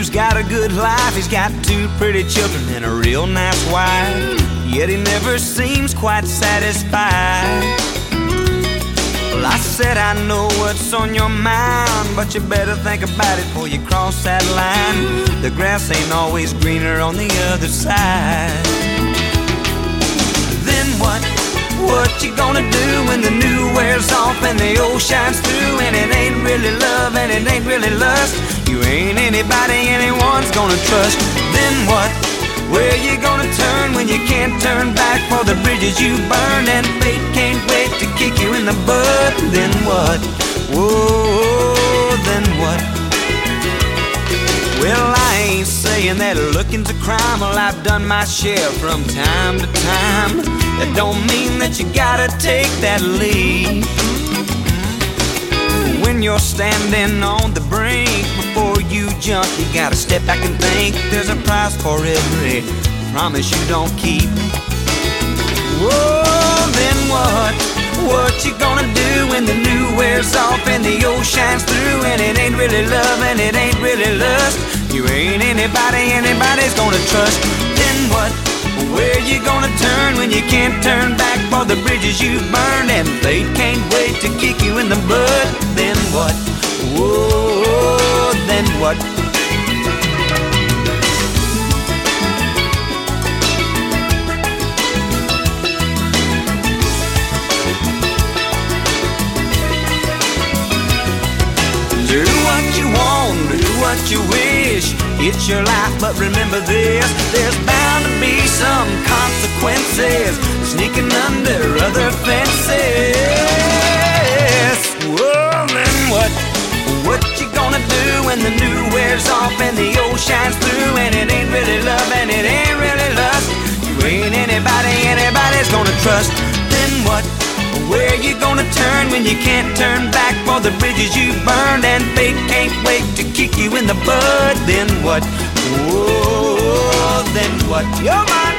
He's got a good life, he's got 2 pretty children and a real nice wife, yet he never seems quite satisfied. Well, I said I know what's on your mind, but you better think about it before you cross that line. The grass ain't always greener on the other side. Then what? What you gonna do when the new wears off and the old shines through? And it ain't really love and it ain't really lust. You ain't anybody anyone's gonna trust. Then what? Where you gonna turn when you can't turn back for the bridges you burned? And fate can't wait to kick you in the butt. Then what? Whoa, then what? Well, I ain't saying that looking's a crime. Well, I've done my share from time to time. That don't mean that you gotta take that leap. When you're standing on the brink, before you jump, you gotta step back and think. There's a price for every promise you don't keep. Whoa, then what? What you gonna do when the new wears off and the old shines through? And it ain't really love and it ain't really lust. You ain't anybody anybody's gonna trust. Then what? Where you gonna turn when you can't turn back for the bridges you burned? And fate can't wait to kick you in the butt. Then what? Whoa, then what? Do what you want, do what you wish. It's your life, but remember this: there's bound to be some consequences sneaking under other fences. Well, then what? What you gonna do when the new wears off and the old shines through? And it ain't really love and it ain't really lust. You ain't anybody anybody's gonna trust. Then what? Where you gonna turn when you can't turn back for the bridges you burned? And fate can't wait to kick you in the butt. Then what? Whoa, then what? You're mine.